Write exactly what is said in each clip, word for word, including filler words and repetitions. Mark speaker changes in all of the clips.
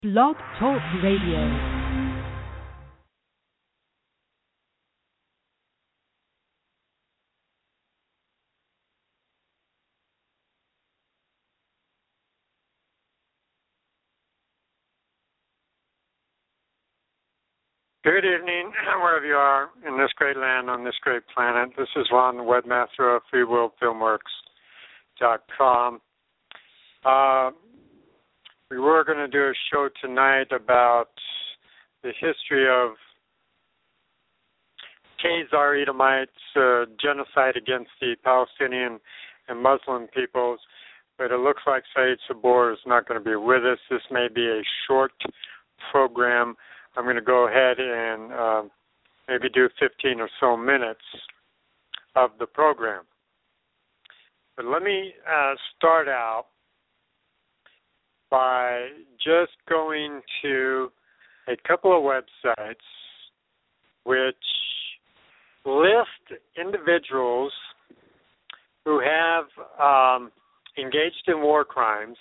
Speaker 1: Blog Talk Radio.
Speaker 2: Good evening, wherever you are in this great land, on this great planet. This is Ron, the webmaster of free world filmworks dot com. Uh, we were going to do a show tonight about the history of Khazar Edomites, uh, genocide against the Palestinian and Muslim peoples, but it looks like Said Sabor is not going to be with us. This may be a short program. I'm going to go ahead and uh, maybe do fifteen or so minutes of the program. But let me uh, start out by just going to a couple of websites which list individuals who have um, engaged in war crimes.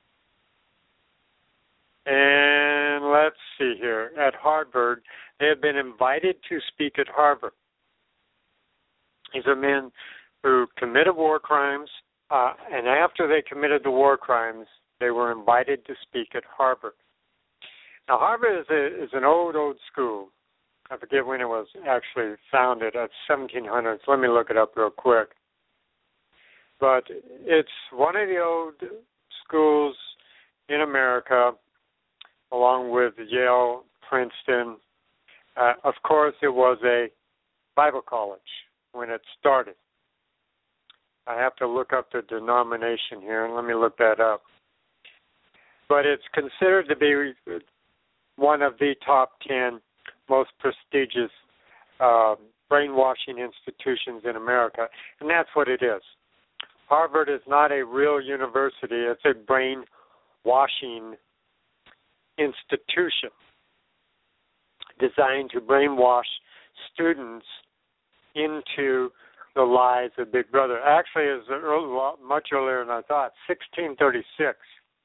Speaker 2: And let's see here. At Harvard, they have been invited to speak at Harvard. These are men who committed war crimes, uh, and after they committed the war crimes, they were invited to speak at Harvard. Now, Harvard is, a, is an old, old school. I forget when it was actually founded, at seventeen hundreds. Let me look it up real quick. But it's one of the old schools in America, along with Yale, Princeton. Uh, of course, it was a Bible college when it started. I have to look up the denomination here, and let me look that up. But it's considered to be one of the top ten most prestigious uh, brainwashing institutions in America, and that's what it is. Harvard is not a real university. It's a brainwashing institution designed to brainwash students into the lies of Big Brother. Actually, it's early, much earlier than I thought, sixteen thirty-six.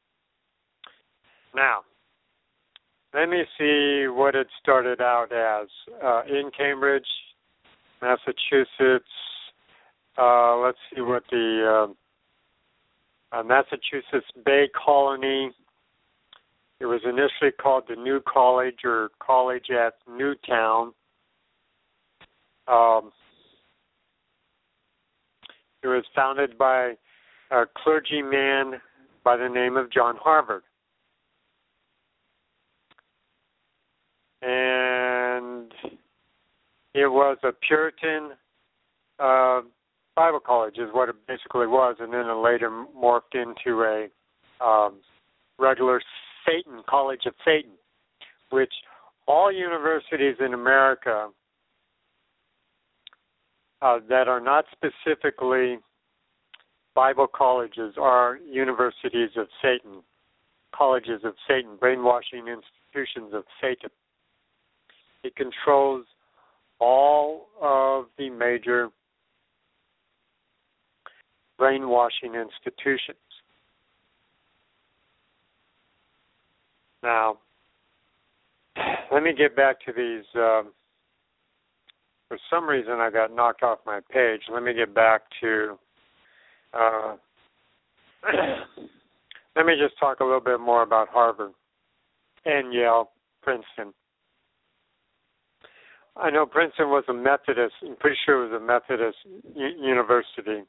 Speaker 2: Now, let me see what it started out as. Uh, in Cambridge, Massachusetts. Uh, let's see what the uh, uh, Massachusetts Bay Colony. It was initially called the New College or College at Newtown. Um, it was founded by a clergyman by the name of John Harvard. And it was a Puritan uh, Bible college is what it basically was, and then it later morphed into a um, regular Satan, College of Satan, which all universities in America uh, that are not specifically Bible colleges are universities of Satan, colleges of Satan, brainwashing institutions of Satan. It controls all of the major brainwashing institutions. Now, let me get back to these. Um, for some reason, I got knocked off my page. Let me get back to. Uh, let me just talk a little bit more about Harvard and Yale, Princeton. I know Princeton was a Methodist. I'm pretty sure it was a Methodist u- university,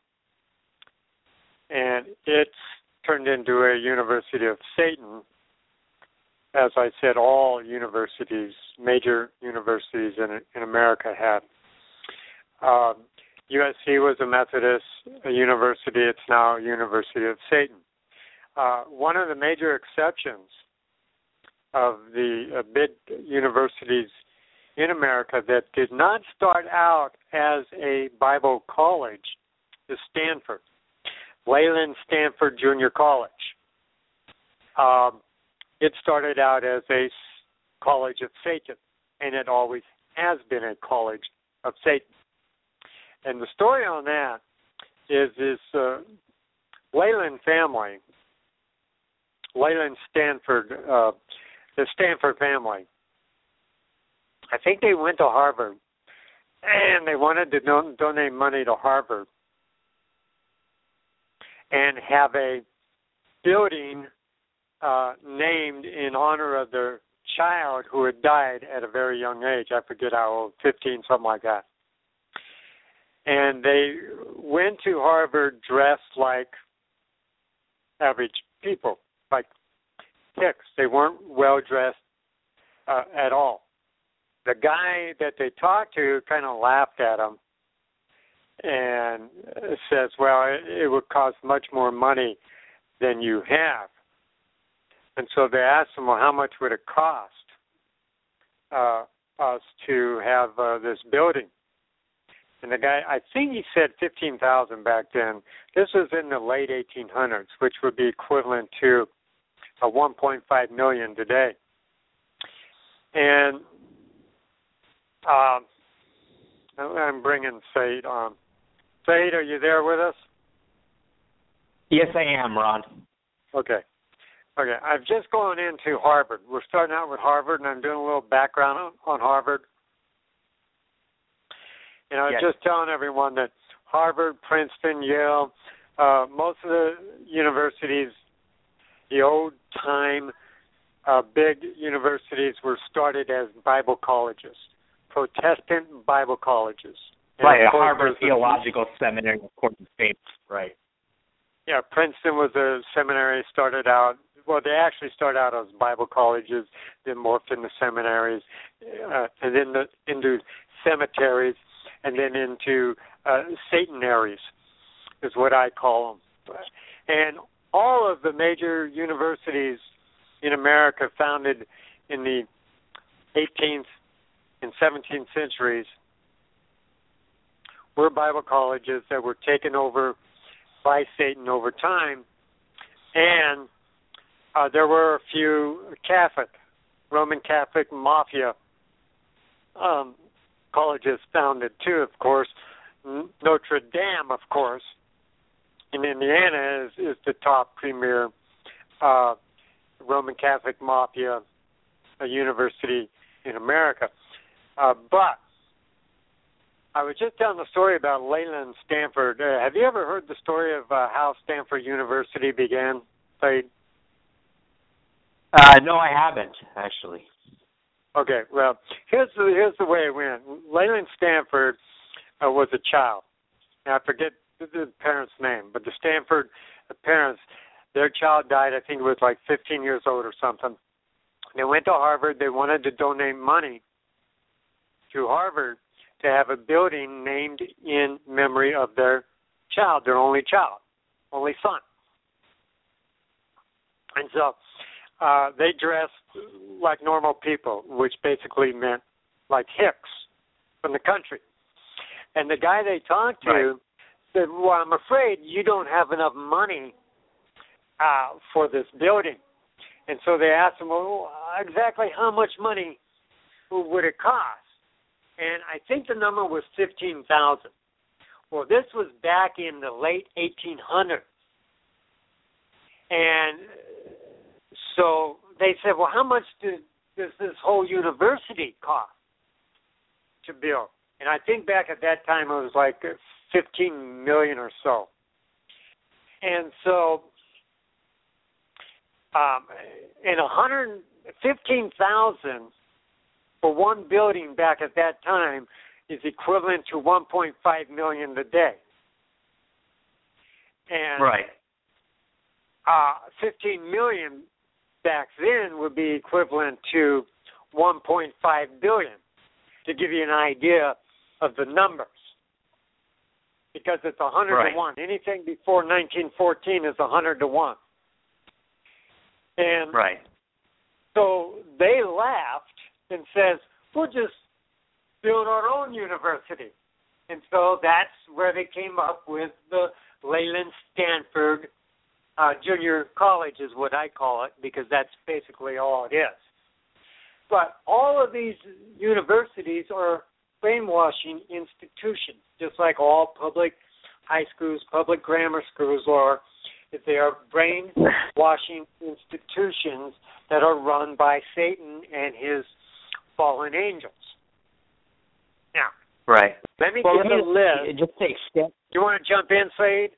Speaker 2: and it's turned into a university of Satan. As I said, all universities, major universities in in America had. Um, U S C was a Methodist a university. It's now a University of Satan. Uh, one of the major exceptions of the uh, big universities in America that did not start out as a Bible college is Stanford, Wayland Stanford Junior College. Um, It started out as a college of Satan, and it always has been a college of Satan. And the story on that is this uh, Wayland family, Wayland Stanford, uh, the Stanford family. I think they went to Harvard, and they wanted to don- donate money to Harvard and have a building uh, named in honor of their child who had died at a very young age. I forget how old, fifteen, something like that. And they went to Harvard dressed like average people, like hicks. They weren't well-dressed uh, at all. The guy that they talked to kind of laughed at them and says, well, it, it would cost much more money than you have. And so they asked him, well, how much would it cost uh, us to have uh, this building? And the guy, I think he said fifteen thousand dollars back then. This was in the late eighteen hundreds, which would be equivalent to a one point five million dollars today. And um, I'm bringing Said on. Said, are you there with us?
Speaker 3: Yes, I am, Ron.
Speaker 2: Okay. Okay. I've just gone into Harvard. We're starting out with Harvard, and I'm doing a little background on, on Harvard. And I was
Speaker 3: yes.
Speaker 2: just telling everyone that Harvard, Princeton, Yale, uh, most of the universities, the old-time uh, big universities were started as Bible colleges, Protestant Bible colleges. And
Speaker 3: right, a Harvard Theological a, Seminary, of course, States, right.
Speaker 2: Yeah, Princeton was a seminary, started out, well, they actually started out as Bible colleges, then morphed into seminaries, uh, and then the, into cemeteries, and then into uh, Sataneries is what I call them. And all of the major universities in America founded in the eighteenth and seventeenth centuries were Bible colleges that were taken over by Satan over time. And uh, there were a few Catholic, Roman Catholic mafia um colleges founded too, of course. Notre Dame, of course, in Indiana is, is the top premier uh, Roman Catholic mafia uh, university in America. Uh, but I was just telling the story about Leland Stanford. Uh, have you ever heard the story of uh, how Stanford University began, Said?
Speaker 3: Uh, no, I haven't, actually.
Speaker 2: Okay, well, here's the, here's the way it went. Leland Stanford uh, was a child. Now, I forget the, the parents' name, but the Stanford the parents, their child died, I think it was like fifteen years old or something. They went to Harvard. They wanted to donate money to Harvard to have a building named in memory of their child, their only child, only son. And so uh, they dressed like normal people, which basically meant like hicks from the country. And the guy they talked to right. said, well, I'm afraid you don't have enough money uh, for this building. And so they asked him, well, exactly how much money would it cost? And I think the number was fifteen thousand dollars. Well, this was back in the late eighteen hundreds. And so they said, well, how much do, does this whole university cost to build? And I think back at that time it was like fifteen million dollars or so. And so um, and one hundred fifteen thousand dollars for one building back at that time is equivalent to one point five million dollars today. And
Speaker 3: right.
Speaker 2: uh, fifteen million dollars back then would be equivalent to one point five billion dollars, to give you an idea of the numbers. Because it's one hundred
Speaker 3: right.
Speaker 2: to one. Anything before nineteen fourteen is one hundred to one. And
Speaker 3: right.
Speaker 2: so they laughed and says, we'll just build our own university. And so that's where they came up with the Leland Stanford uh, Junior College is what I call it, because that's basically all it is. But all of these universities are brainwashing institutions, just like all public high schools, public grammar schools are. is they are brainwashing institutions that are run by Satan and his fallen angels. Now,
Speaker 3: right.
Speaker 2: let me
Speaker 3: well,
Speaker 2: give
Speaker 3: let
Speaker 2: a list.
Speaker 3: Just to extend.
Speaker 2: You want to jump in, Said?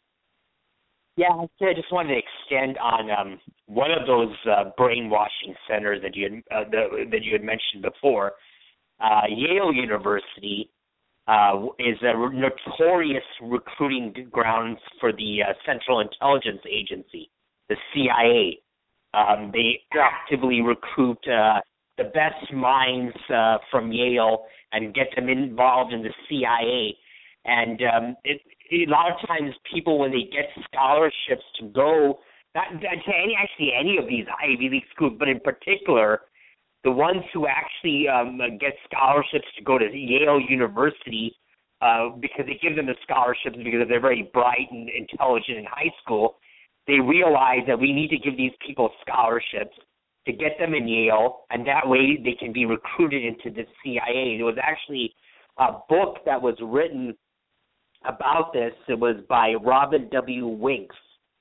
Speaker 3: Yeah, I just wanted to extend on um, one of those uh, brainwashing centers that you had, uh, the, that you had mentioned before. Uh, Yale University uh, is a notorious recruiting grounds for the uh, Central Intelligence Agency, the C I A. Um, they actively recruit uh, the best minds uh, from Yale and get them involved in the C I A. And um, it, a lot of times people, when they get scholarships to go, not to any, actually any of these Ivy League schools, but in particular, the ones who actually um, get scholarships to go to Yale University, uh, because they give them the scholarships because they're very bright and intelligent in high school, they realize that we need to give these people scholarships to get them in Yale, and that way they can be recruited into the C I A. There was actually a book that was written about this. It was by Robin W. Winks.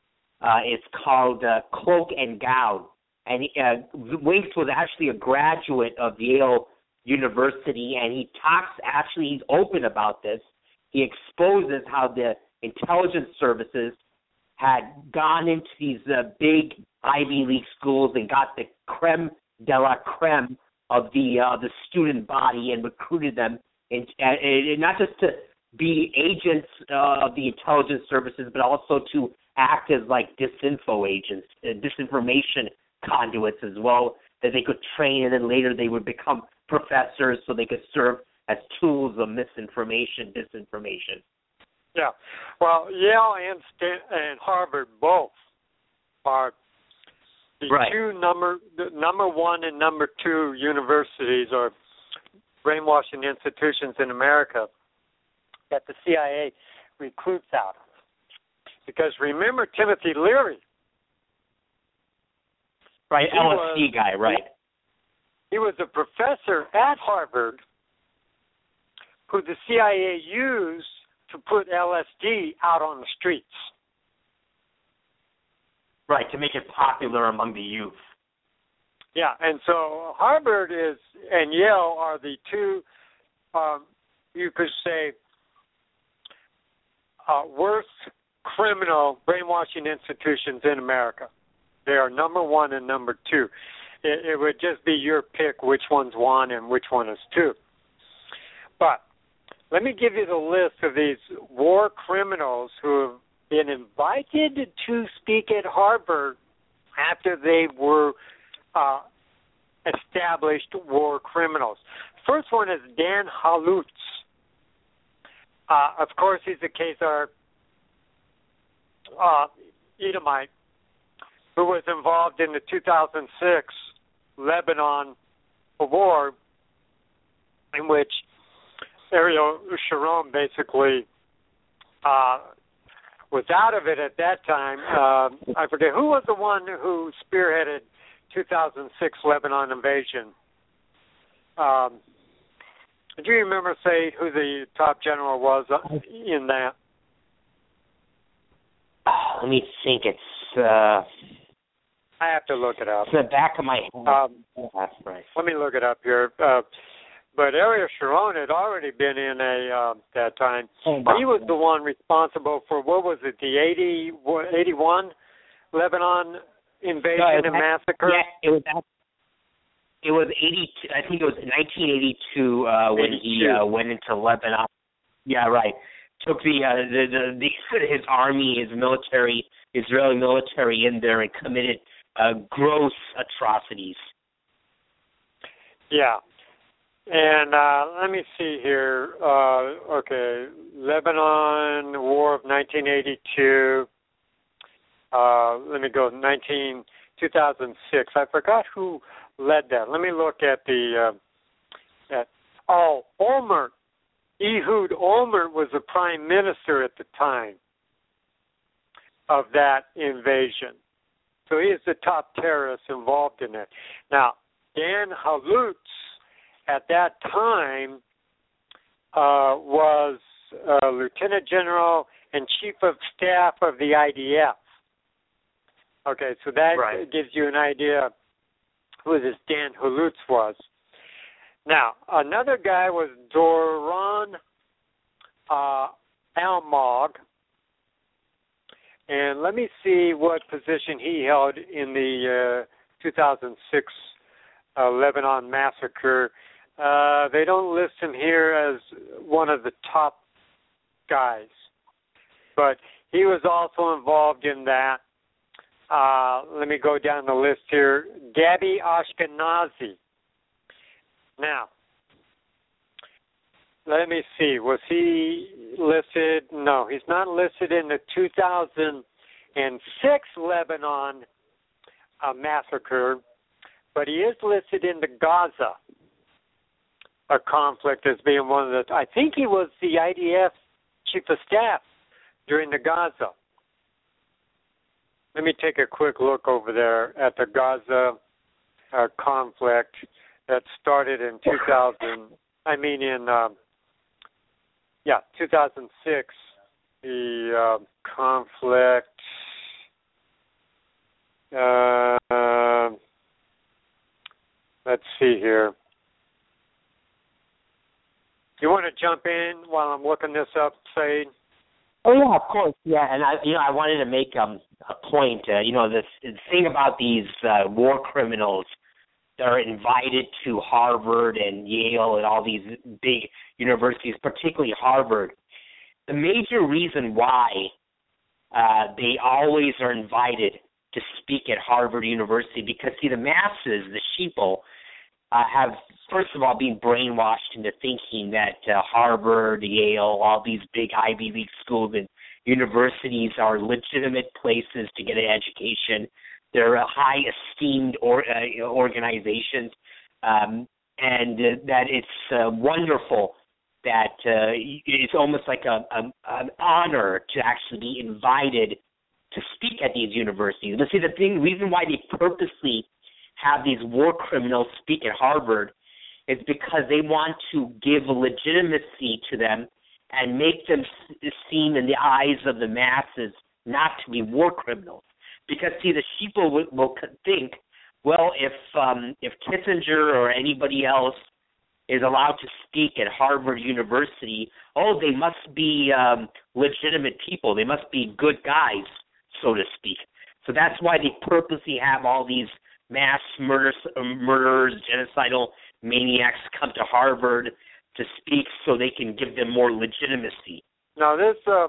Speaker 3: Uh, it's called uh, Cloak and Gown. And uh, Winks was actually a graduate of Yale University, and he talks, actually, he's open about this. He exposes how the intelligence services had gone into these uh, big Ivy League schools and got the creme de la creme of the uh, the student body and recruited them, in, and, and not just to be agents uh, of the intelligence services, but also to act as like disinfo agents, uh, disinformation conduits as well, that they could train, and then later they would become professors so they could serve as tools of misinformation, disinformation.
Speaker 2: Yeah. Well, Yale and, Stan- and Harvard both are the
Speaker 3: right.
Speaker 2: two number, the number one and number two universities or brainwashing institutions in America that the C I A recruits out of. Because remember Timothy Leary.
Speaker 3: Right,
Speaker 2: he
Speaker 3: L S D
Speaker 2: was,
Speaker 3: guy, right.
Speaker 2: He was a professor at Harvard who the C I A used to put L S D out on the streets.
Speaker 3: Right, to make it popular among the youth.
Speaker 2: Yeah, and so Harvard is and Yale are the two, um, you could say, uh, worst criminal brainwashing institutions in America. They are number one and number two. It, it would just be your pick which one's one and which one is two. But let me give you the list of these war criminals who have been invited to speak at Harvard after they were uh, established war criminals. First one is Dan Halutz. Uh, of course, he's a Khazar uh, Edomite who was involved in the two thousand six Lebanon war, in which Ariel Sharon basically uh, was out of it at that time. Uh, I forget who was the one who spearheaded two thousand six Lebanon invasion. Um, do you remember, say, who the top general was in that?
Speaker 3: Oh, let me think. It's uh,
Speaker 2: I have to look it up.
Speaker 3: It's the back of my head.
Speaker 2: Um,
Speaker 3: That's right.
Speaker 2: Let me look it up here. Uh, but Ariel Sharon had already been in a uh, that time.
Speaker 3: Oh,
Speaker 2: he was the one responsible for, what was it, the eighty, eighty-one Lebanon invasion
Speaker 3: no,
Speaker 2: and massacre?
Speaker 3: Yeah, it was. It was eighty. I think it was nineteen eighty-two uh, when he uh, went into Lebanon. Yeah, right. Took the, uh, the, the the his army, his military, Israeli military in there and committed uh, gross atrocities. Yeah.
Speaker 2: And uh, let me see here. Uh, okay, Lebanon War of nineteen eighty-two. Uh, let me go nineteen two thousand six. I forgot who led that. Let me look at the. Uh, at oh, Olmert. Ehud Olmert was the prime minister at the time of that invasion. So he is the top terrorist involved in it. Now, Dan Halutz at that time uh, was uh, Lieutenant General and Chief of Staff of the I D F. Okay, so that
Speaker 3: right.
Speaker 2: gives you an idea who this Dan Hulutz was. Now, another guy was Doron uh, Almog, and let me see what position he held in the uh, two thousand six uh, Lebanon massacre. Uh, they don't list him here as one of the top guys, but he was also involved in that. Uh, let me go down the list here. Gabi Ashkenazi. Now, let me see. Was he listed? No, he's not listed in the two thousand six Lebanon uh, massacre, but he is listed in the Gaza uh, conflict as being one of the. I think he was the I D F chief of staff during the Gaza. Let me take a quick look over there at the Gaza uh, conflict that started in two thousand. I mean, in uh, yeah, two thousand six. The uh, conflict. Uh, uh, let's see here. You want to jump in while I'm looking this up, Said?
Speaker 3: Oh yeah, of course, yeah. And I, you know, I wanted to make um, a point. Uh, you know, this the thing about these uh, war criminals that are invited to Harvard and Yale and all these big universities, particularly Harvard. The major reason why uh, they always are invited to speak at Harvard University, because see, the masses, the sheeple, uh, have first of all been brainwashed into thinking that uh, Harvard, Yale, all these big Ivy League schools and universities are legitimate places to get an education. They're uh, high esteemed or, uh, organizations, um, and uh, that it's uh, wonderful that uh, it's almost like a, a, an honor to actually be invited to speak at these universities. But see, the thing, reason why they purposely have these war criminals speak at Harvard is because they want to give legitimacy to them and make them seem in the eyes of the masses not to be war criminals. Because, see, the sheeple will, will think, well, if um, if Kissinger or anybody else is allowed to speak at Harvard University, oh, they must be um, legitimate people. They must be good guys, so to speak. So that's why they purposely have all these mass murders, murderers, genocidal maniacs come to Harvard to speak so they can give them more legitimacy.
Speaker 2: Now, this uh,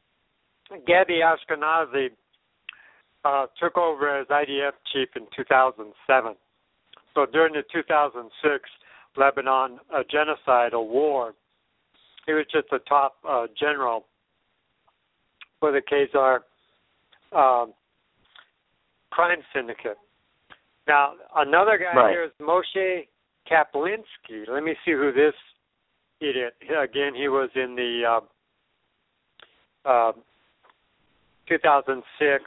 Speaker 2: Gabi Ashkenazi uh, took over as I D F chief in two thousand seven. So during the two thousand six Lebanon uh, genocidal war, he was just the top uh, general for the Khazar uh, crime syndicate. Now, another guy
Speaker 3: right.
Speaker 2: here is Moshe Kaplinsky. Let me see who this idiot. Again, he was in the uh, uh, two thousand six.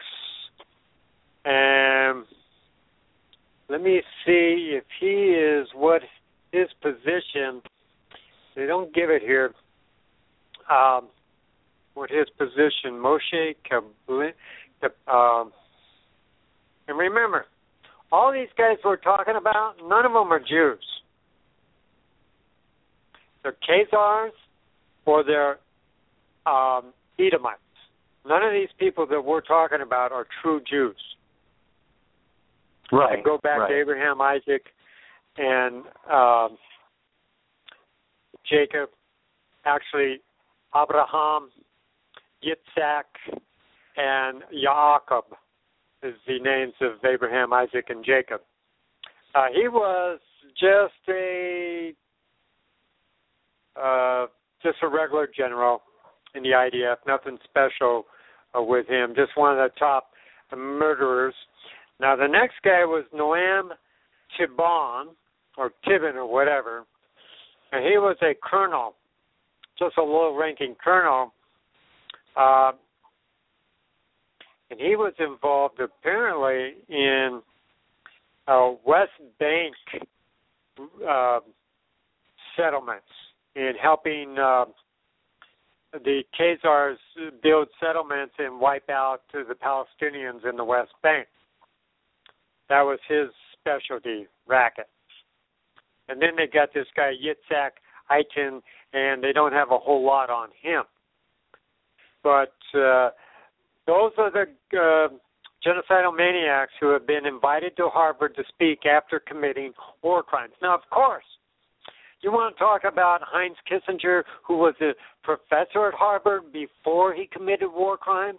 Speaker 2: And let me see if he is what his position. They don't give it here. Um, what his position? Moshe Kaplinsky. Um, and remember, all these guys we're talking about, none of them are Jews. They're Khazars or they're um, Edomites. None of these people that we're talking about are true Jews.
Speaker 3: Right.
Speaker 2: I go back
Speaker 3: right.
Speaker 2: to Abraham, Isaac, and um, Jacob. Actually, Abraham, Yitzhak, and Yaakov is the names of Abraham, Isaac, and Jacob. Uh, he was just a uh, just a regular general in the I D F. Nothing special uh, with him. Just one of the top murderers. Now, the next guy was Noam Tibon, or Tibon, or whatever. And he was a colonel, just a low-ranking colonel. Uh, and he was involved, apparently, in uh, West Bank uh, settlements, in helping uh, the Khazars build settlements and wipe out the Palestinians in the West Bank. That was his specialty racket. And then they got this guy Yitzhak Eichen, and they don't have a whole lot on him. But uh, those are the uh, genocidal maniacs who have been invited to Harvard to speak after committing war crimes. Now, of course, you want to talk about Heinz Kissinger, who was a professor at Harvard before he committed war crimes?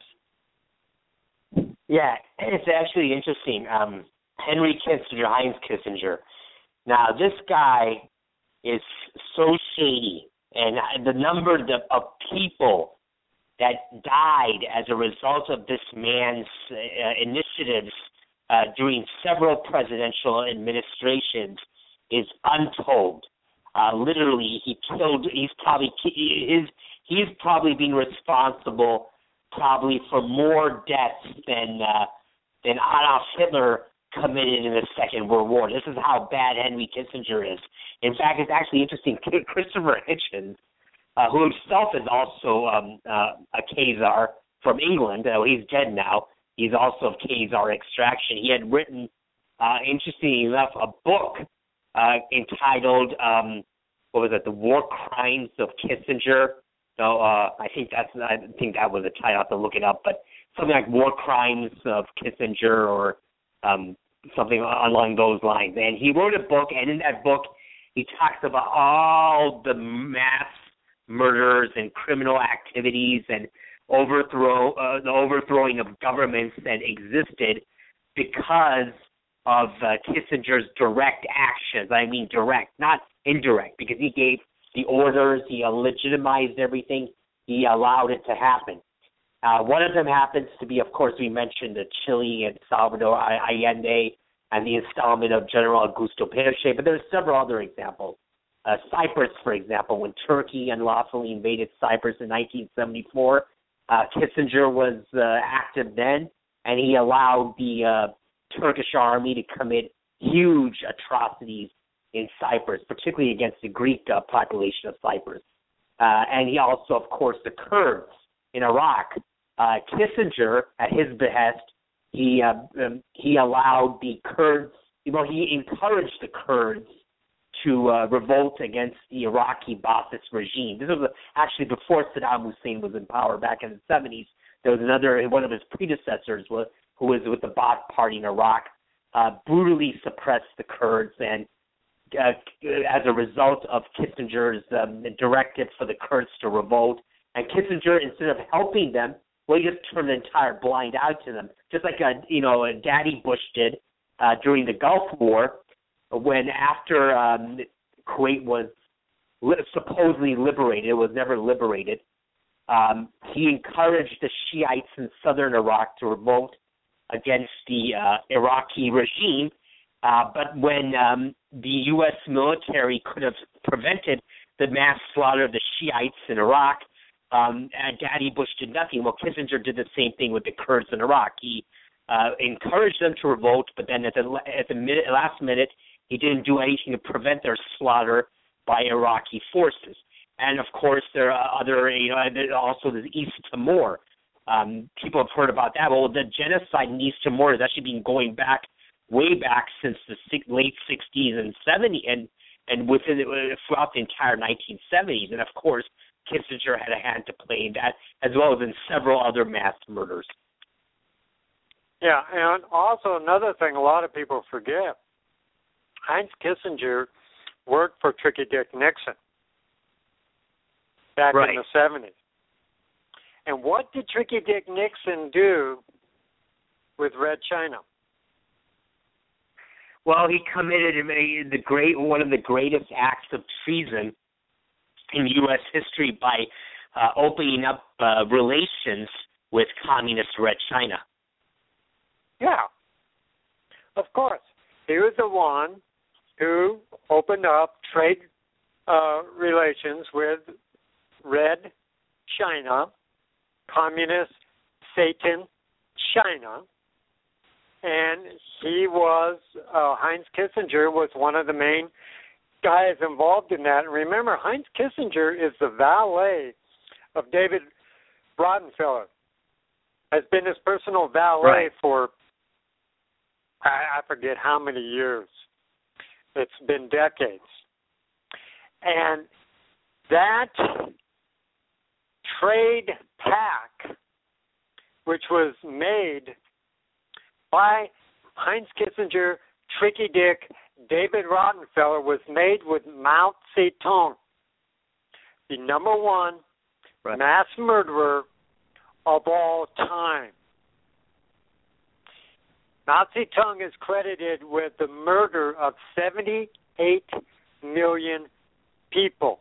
Speaker 3: Yeah, it's actually interesting. Um, Henry Kissinger, Heinz Kissinger. Now, this guy is so shady, and the number of people that died as a result of this man's uh, initiatives uh, during several presidential administrations is untold. Uh, literally, he killed. He's probably his. He's probably been responsible, probably for more deaths than uh, than Adolf Hitler committed in the Second World War. This is how bad Henry Kissinger is. In fact, it's actually interesting. Christopher Hitchens, uh, who himself is also um, uh, a Khazar from England, though he's dead now. He's also of Khazar extraction. He had written, uh, interestingly enough, a book Uh, entitled, um, what was it, The War Crimes of Kissinger. So uh, I think that's, I think that was the title. I have to look it up, but something like War Crimes of Kissinger or um, something along those lines. And he wrote a book, and in that book, he talks about all the mass murders and criminal activities and overthrow, uh, the overthrowing of governments that existed because of uh, Kissinger's direct actions. I mean direct, not indirect, because he gave the orders, he legitimized everything, he allowed it to happen. Uh, one of them happens to be, of course, we mentioned the Chile and Salvador Allende and the installment of General Augusto Pinochet, but there's several other examples. Uh, Cyprus, for example, when Turkey unlawfully invaded Cyprus in nineteen seventy-four, uh, Kissinger was uh, active then, and he allowed the uh, Turkish army to commit huge atrocities in Cyprus, particularly against the Greek uh, population of Cyprus. Uh, and he also, of course, the Kurds in Iraq. Uh, Kissinger, at his behest, he uh, um, he allowed the Kurds, well, he encouraged the Kurds to uh, revolt against the Iraqi Ba'athist regime. This was actually before Saddam Hussein was in power back in the seventies. There was another, one of his predecessors was who was with the Ba'ath Party in Iraq, uh, brutally suppressed the Kurds, and uh, as a result of Kissinger's um, directive for the Kurds to revolt, and Kissinger, instead of helping them, well, he just turned an entire blind eye to them, just like a, you know, a Daddy Bush did uh, during the Gulf War, when after um, Kuwait was li- supposedly liberated, it was never liberated. Um, he encouraged the Shiites in southern Iraq to revolt against the uh, Iraqi regime, uh, but when um, the U S military could have prevented the mass slaughter of the Shiites in Iraq, um, and Daddy Bush did nothing. Well, Kissinger did the same thing with the Kurds in Iraq. He uh, encouraged them to revolt, but then at the at the minute, last minute, he didn't do anything to prevent their slaughter by Iraqi forces. And of course, there are other, you know, also the East Timor. Um, people have heard about that. Well, the genocide in East Timor has actually been going back, way back since the six, late sixties and seventies, and and within throughout the entire nineteen seventies. And of course, Kissinger had a hand to play in that, as well as in several other mass murders.
Speaker 2: Yeah, and also another thing a lot of people forget: Heinz Kissinger worked for Tricky Dick Nixon back
Speaker 3: right.
Speaker 2: in the seventies. And what did Tricky Dick Nixon do with Red China?
Speaker 3: Well, he committed the great one of the greatest acts of treason in U S history by uh, opening up uh, relations with communist Red China.
Speaker 2: Yeah, of course. He was the one who opened up trade uh, relations with Red China, Communist Satan China, and he was, uh, Heinz Kissinger was one of the main guys involved in that. And remember, Heinz Kissinger is the valet of David Rockefeller has been his personal valet
Speaker 3: right.
Speaker 2: for, I, I forget how many years. It's been decades. And that trade pact, which was made by Heinz Kissinger, Tricky Dick, David Rockefeller, was made with Mao Zedong, the number one right. mass murderer of all time. Mao Zedong is credited with the murder of seventy-eight million people.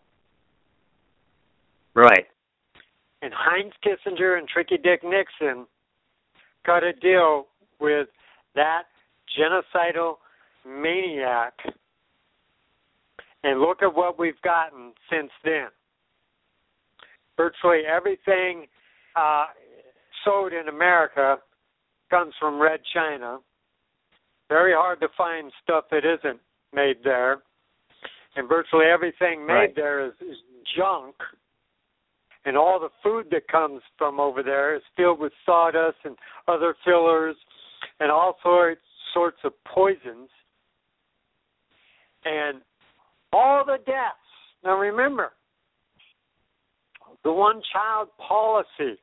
Speaker 3: Right.
Speaker 2: And Heinz Kissinger and Tricky Dick Nixon cut a deal with that genocidal maniac. And look at what we've gotten since then. Virtually everything uh, sold in America comes from Red China. Very hard to find stuff that isn't made there. And virtually everything made
Speaker 3: right.
Speaker 2: there is, is junk. And all the food that comes from over there is filled with sawdust and other fillers and all sorts, sorts of poisons. And all the deaths. Now remember, the one-child policy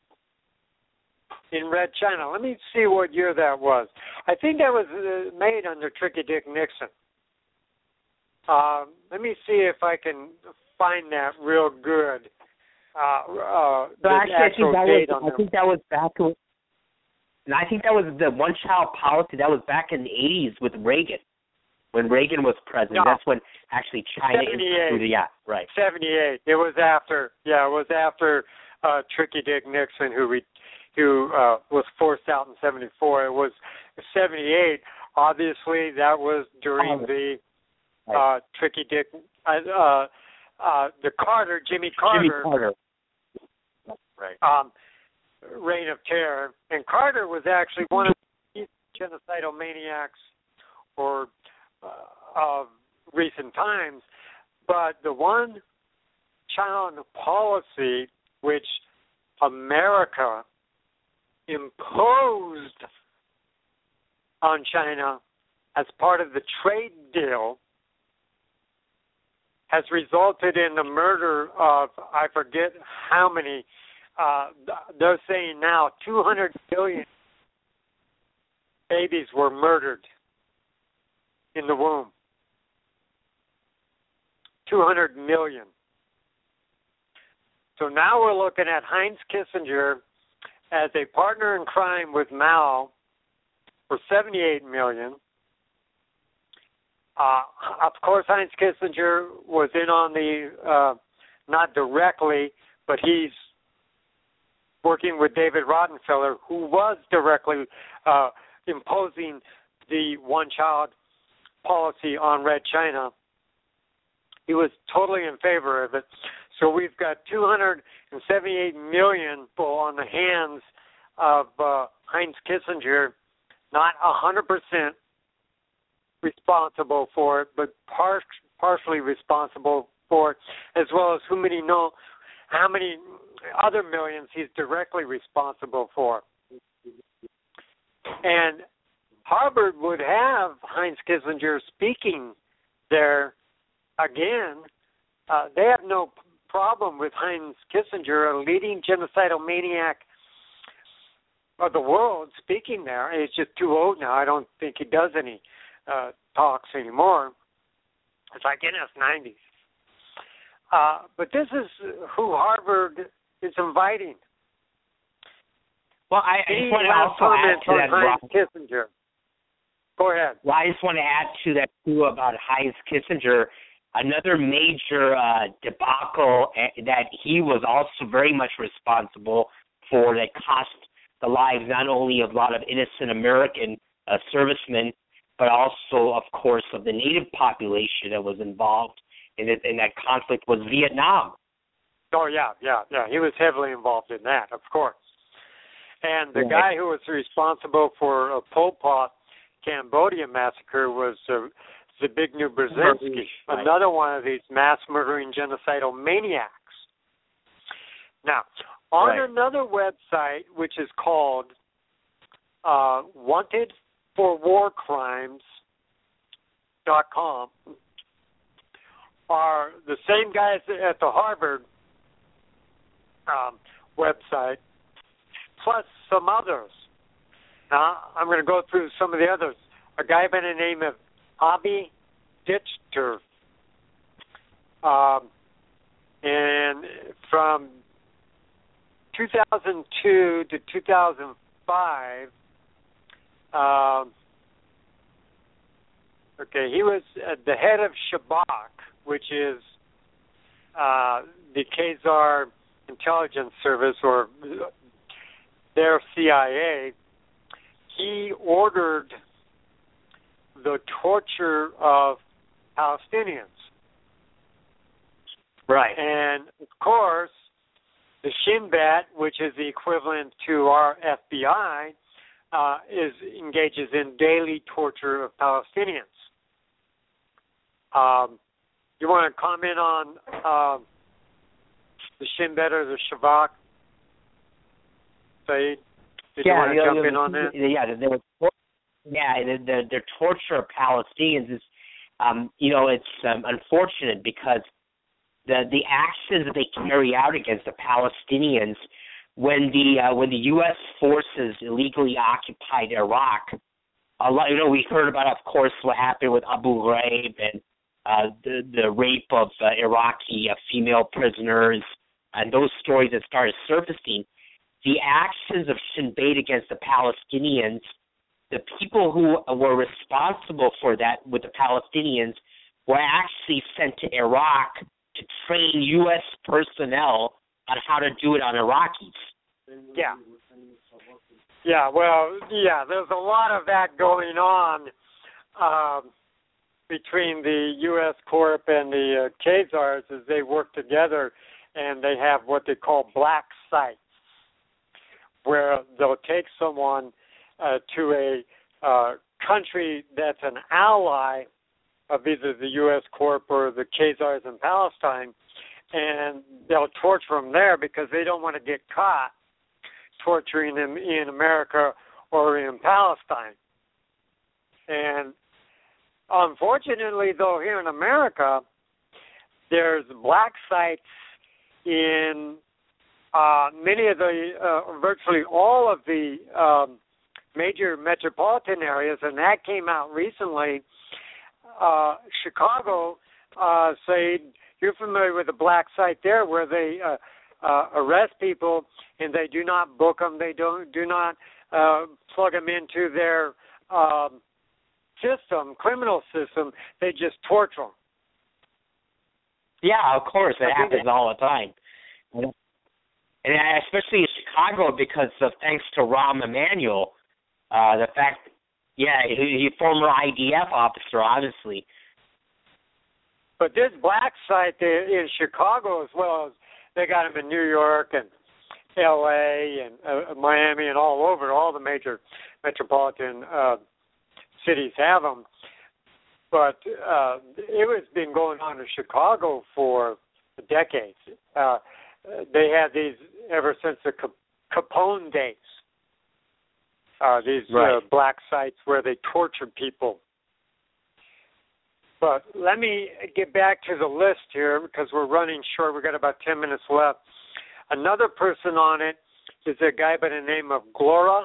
Speaker 2: in Red China. Let me see what year that was. I think that was uh, made under Tricky Dick Nixon. Uh, let me see if I can find that real good. Uh, uh,
Speaker 3: so actually, I think, that was, I think that was back. And I think that was the one-child policy. That was back in the eighties with Reagan, when Reagan was president.
Speaker 2: No.
Speaker 3: That's when actually China instituted. Yeah, right.
Speaker 2: seventy-eight. It was after. Yeah, it was after uh, Tricky Dick Nixon, who we. who uh, was forced out in seventy-four. It was seventy-eight. Obviously, that was during the uh, Tricky Dick, uh, uh, the Carter, Jimmy Carter,
Speaker 3: Jimmy Carter. Right.
Speaker 2: Um, reign of terror. And Carter was actually one of the genocidal maniacs or uh, of recent times. But the one-child policy, which America imposed on China as part of the trade deal, has resulted in the murder of, I forget how many, uh, they're saying now two hundred billion babies were murdered in the womb. two hundred million. So now we're looking at Heinz Kissinger as a partner in crime with Mao for seventy-eight million. Uh, of course, Heinz Kissinger was in on the, uh, not directly, but he's working with David Rockefeller, who was directly uh, imposing the one-child policy on Red China. He was totally in favor of it. So we've got two hundred seventy-eight million people on the hands of uh, Heinz Kissinger, not one hundred percent responsible for it, but par- partially responsible for it, as well as who many know, how many other millions he's directly responsible for. And Harvard would have Heinz Kissinger speaking there again. Uh, they have no problem with Heinz Kissinger, a leading genocidal maniac of the world, speaking there. He's just too old now. I don't think he does any uh, talks anymore. It's like in his nineties. Uh, but this is who Harvard is inviting.
Speaker 3: Well, I, I just want to also add to that,
Speaker 2: Heinz Kissinger. Go ahead.
Speaker 3: Well, I just want to add to that, too, about Heinz Kissinger. Another major uh, debacle that he was also very much responsible for that cost the lives not only of a lot of innocent American uh, servicemen, but also, of course, of the native population that was involved in, it, in that conflict was Vietnam.
Speaker 2: Oh, yeah, yeah, yeah. He was heavily involved in that, of course. And the
Speaker 3: right.
Speaker 2: guy who was responsible for a Pol Pot Cambodia massacre was uh, Zbigniew Brzezinski,
Speaker 3: right.
Speaker 2: another one of these mass-murdering genocidal maniacs. Now, on
Speaker 3: right.
Speaker 2: another website, which is called uh, wanted for war crimes dot com, are the same guys at the Harvard um, website, plus some others. Now, I'm going to go through some of the others. A guy by the name of Avi Dichter. Um, and from two thousand two to two thousand five, um, okay, he was uh, the head of Shabak, which is uh, the Khazar intelligence service, or their C I A. He ordered the torture of Palestinians.
Speaker 3: Right.
Speaker 2: And, of course, the Shin Bet, which is the equivalent to our F B I, uh, is engages in daily torture of Palestinians. Um, you want to comment on uh, the Shin Bet or the Shabak? Saeed, did
Speaker 3: yeah,
Speaker 2: you want to
Speaker 3: you know,
Speaker 2: jump in on that?
Speaker 3: Yeah, they were, yeah, the, the, the torture of Palestinians is, um, you know, it's um, unfortunate because the the actions that they carry out against the Palestinians when the uh, when the U S forces illegally occupied Iraq, a lot, you know, we heard about, of course, what happened with Abu Ghraib and uh, the the rape of uh, Iraqi uh, female prisoners, and those stories that started surfacing. The actions of Shin Bet against the Palestinians, the people who were responsible for that with the Palestinians were actually sent to Iraq to train U S personnel on how to do it on Iraqis.
Speaker 2: Yeah. Yeah, well, yeah, there's a lot of that going on um, between the U S Corp and the uh, Khazars as they work together, and they have what they call black sites, where they'll take someone uh, to a uh, country that's an ally of either the U S Corp or the Khazars in Palestine, and they'll torture them there because they don't want to get caught torturing them in America or in Palestine. And unfortunately, though, here in America, there's black sites in uh, many of the, uh, virtually all of the um, major metropolitan areas, and that came out recently. Uh, Chicago, uh, say, you're familiar with the black site there where they uh, uh, arrest people and they do not book them, they don't do not uh, plug them into their um, system, criminal system, they just torture them.
Speaker 3: Yeah, of course, it happens all the time. And especially in Chicago because of thanks to Rahm Emanuel, uh, the fact, yeah, he, he former I D F officer, obviously.
Speaker 2: But this black site in Chicago, as well as they got them in New York and L A and uh, Miami and all over, all the major metropolitan uh, cities have them. But uh, it was been going on in Chicago for decades. Uh, they had these ever since the Capone days. Uh, these
Speaker 3: right.
Speaker 2: uh, black sites where they tortured people. But let me get back to the list here because we're running short. We've got about ten minutes left. Another person on it is a guy by the name of Glora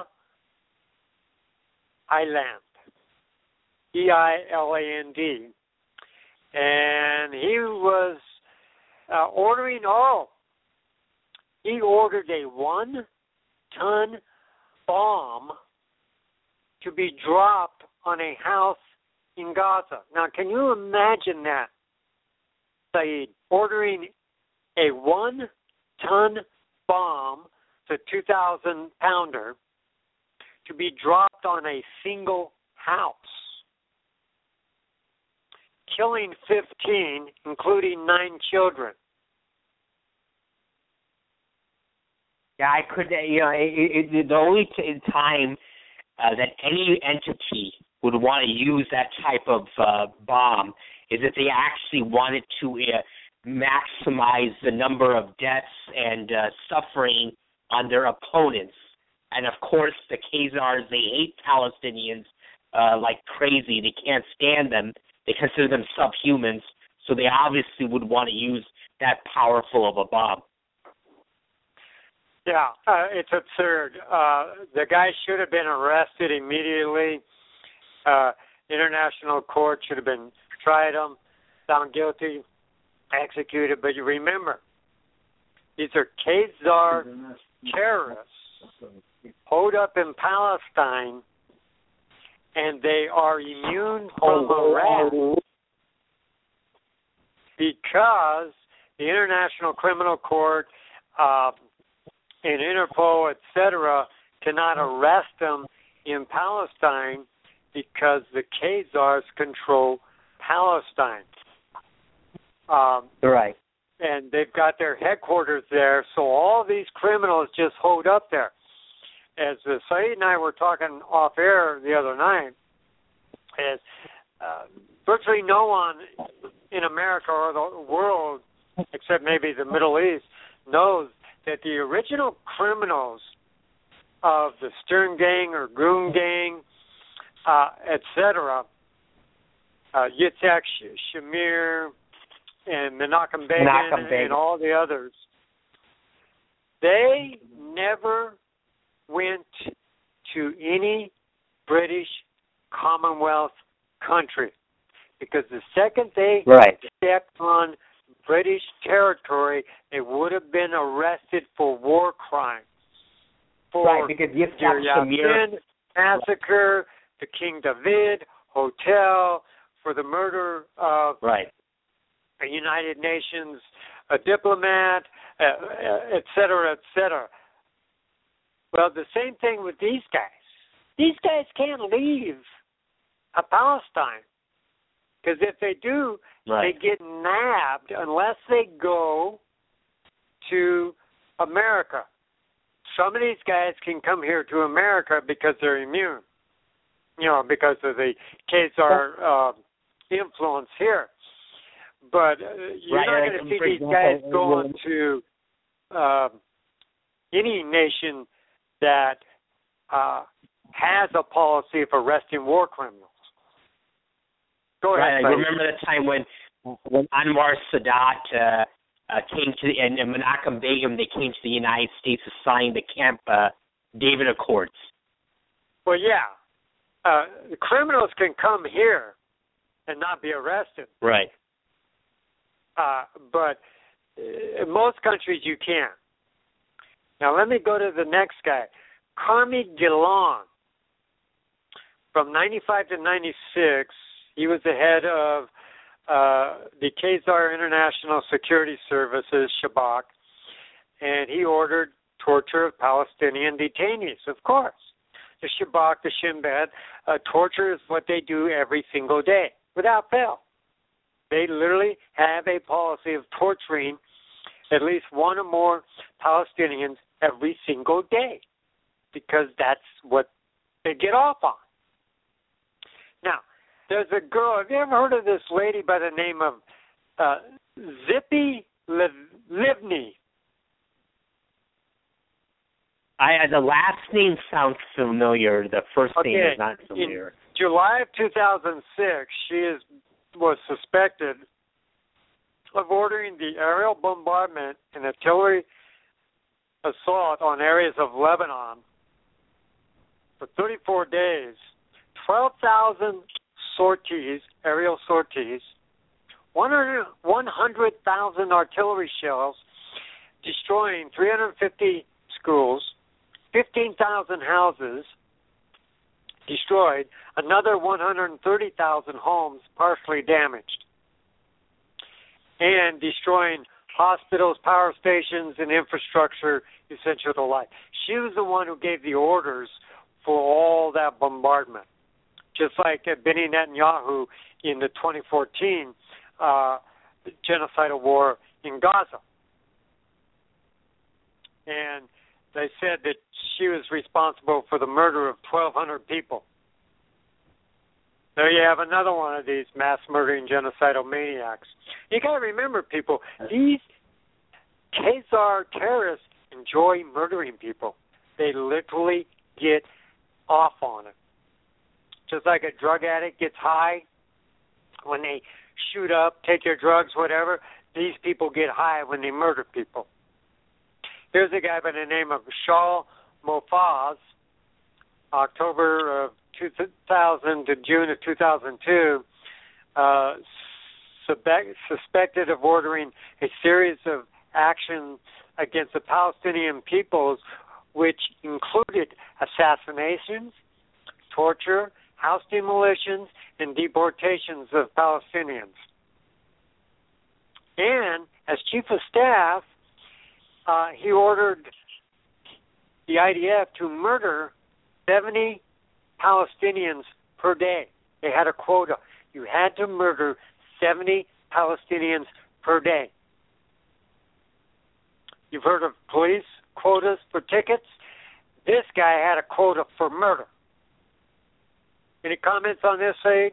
Speaker 2: Eiland, E I L A N D. And he was uh, ordering, oh, he ordered a one-ton bomb to be dropped on a house in Gaza. Now, can you imagine that, Saeed, ordering a one-ton bomb, it's a two thousand pounder, to be dropped on a single house, killing fifteen, including nine children?
Speaker 3: Yeah, I could, you know, it, it, the only t- time uh, that any entity would want to use that type of uh, bomb is if they actually wanted to uh, maximize the number of deaths and uh, suffering on their opponents. And, of course, the Khazars, they hate Palestinians uh, like crazy. They can't stand them. They consider them subhumans, so they obviously would want to use that powerful of a bomb.
Speaker 2: Yeah, uh, it's absurd. Uh, the guy should have been arrested immediately. Uh, international court should have been tried him, found guilty, executed. But you remember, these are Khazar terrorists holed up in Palestine, and they are immune from arrest because the International Criminal Court uh, and Interpol, et cetera, cannot arrest them in Palestine because the Khazars control Palestine. Um,
Speaker 3: right.
Speaker 2: And they've got their headquarters there, so all these criminals just hold up there. As uh, Saeed and I were talking off air the other night, is uh, virtually no one in America or the world, except maybe the Middle East, knows that the original criminals of the Stern Gang or Goon Gang, uh, et cetera, uh, Yitzhak Shamir and Menachem Begin,
Speaker 3: Menachem Begin
Speaker 2: and all the others, they never went to any British Commonwealth country, because the second they
Speaker 3: right.
Speaker 2: stepped on British territory, they would have been arrested for war crimes. For
Speaker 3: right, because Yitzhak Shamir
Speaker 2: massacre, the King David Hotel, for the murder of
Speaker 3: right.
Speaker 2: a United Nations a diplomat, uh, et cetera, et cetera. Well, the same thing with these guys. These guys can't leave a Palestine, because if they do,
Speaker 3: right.
Speaker 2: they get nabbed unless they go to America. Some of these guys can come here to America because they're immune, you know, because of the Khazar uh, influence here. But uh, you're
Speaker 3: right.
Speaker 2: not going to see these guys going to uh, any nation that uh, has a policy of arresting war criminals. Go ahead.
Speaker 3: Right. I remember the time when when Anwar Sadat uh, uh, came to and, and Menachem Begin, they came to the United States to sign the Camp uh, David Accords. Well,
Speaker 2: yeah, uh, the criminals can come here and not be arrested.
Speaker 3: Right.
Speaker 2: Uh, but in most countries you can't. Now let me go to the next guy, Carmi Gillan. From ninety-five to ninety-six, he was the head of uh, the Khazar International Security Services, Shabak, and he ordered torture of Palestinian detainees, of course. The Shabak, the Shin Bet, uh, torture is what they do every single day, without fail. They literally have a policy of torturing at least one or more Palestinians every single day, because that's what they get off on. Now, there's a girl, have you ever heard of this lady by the name of uh, Tzipi Livni?
Speaker 3: I, the last name sounds familiar. The first
Speaker 2: okay.
Speaker 3: name is not familiar.
Speaker 2: In July of two thousand six, she is was suspected of ordering the aerial bombardment and artillery assault on areas of Lebanon for thirty-four days, twelve thousand sorties, aerial sorties, one hundred thousand artillery shells, destroying three hundred fifty schools, fifteen thousand houses destroyed, another one hundred thirty thousand homes partially damaged, and destroying hospitals, power stations, and infrastructure essential to life. She was the one who gave the orders for all that bombardment, just like Benny Netanyahu in the twenty fourteen uh, genocidal war in Gaza. And they said that she was responsible for the murder of twelve hundred people. There you have another one of these mass murdering genocidal maniacs. You got to remember, people, these Khazar terrorists enjoy murdering people. They literally get off on it. Just like a drug addict gets high when they shoot up, take their drugs, whatever, these people get high when they murder people. Here's a guy by the name of Shaul Mofaz, October of two thousand to June of two thousand two, uh, suspected of ordering a series of actions against the Palestinian peoples, which included assassinations, torture, house demolitions, and deportations of Palestinians. And as chief of staff, uh, he ordered the I D F to murder seventy Palestinians per day. They had a quota. You had to murder seventy Palestinians per day. You've heard of police quotas for tickets? This guy had a quota for murder. Any comments on this, Said?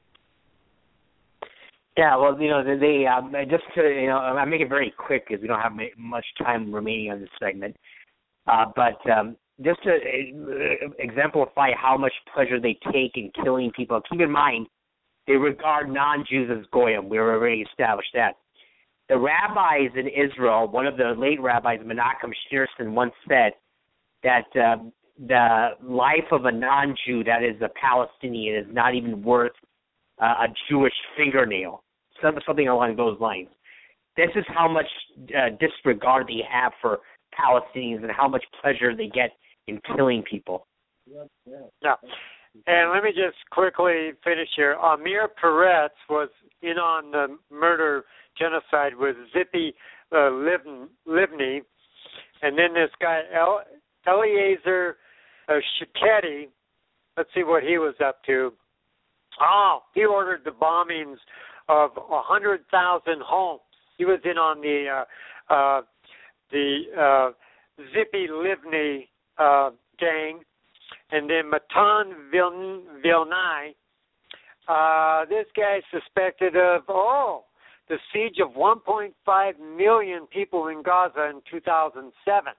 Speaker 3: Yeah, well, you know, they, they um, just to, you know, I make it very quick because we don't have much time remaining on this segment. Uh, but um, just to uh, exemplify how much pleasure they take in killing people, keep in mind, they regard non-Jews as goyim. We already established that. The rabbis in Israel, one of the late rabbis, Menachem Schneerson, once said that uh, the life of a non-Jew, that is a Palestinian, is not even worth uh, a Jewish fingernail, something along those lines. This is how much uh, disregard they have for Palestinians and how much pleasure they get in killing people.
Speaker 2: Yeah. And let me just quickly finish here. Amir Peretz was in on the murder genocide with Zippy uh, Livni, and then this guy El- Eliezer uh, Shiketi, let's see what he was up to. Oh, he ordered the bombings of one hundred thousand homes. He was in on the uh, uh, the uh, Zippy Livni uh, gang. And then Matan Vilnai, uh, this guy suspected of, oh, the siege of one point five million people in Gaza in two thousand seven.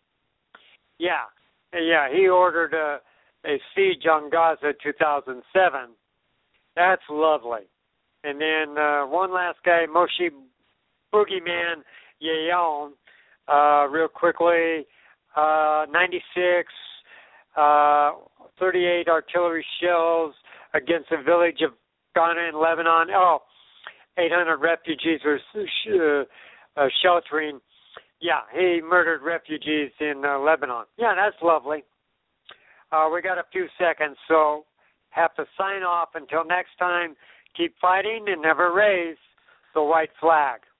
Speaker 2: Yeah, yeah, he ordered a, a siege on Gaza in two thousand seven. That's lovely. And then uh, one last guy, Moshe Boogeyman Yayon, uh, real quickly, uh, ninety-six, uh, thirty-eight artillery shells against the village of Ghana in Lebanon. Oh, eight hundred refugees were uh, uh, sheltering. Yeah, he murdered refugees in uh, Lebanon. Yeah, that's lovely. Uh, we got a few seconds, so have to sign off. Until next time, keep fighting and never raise the white flag.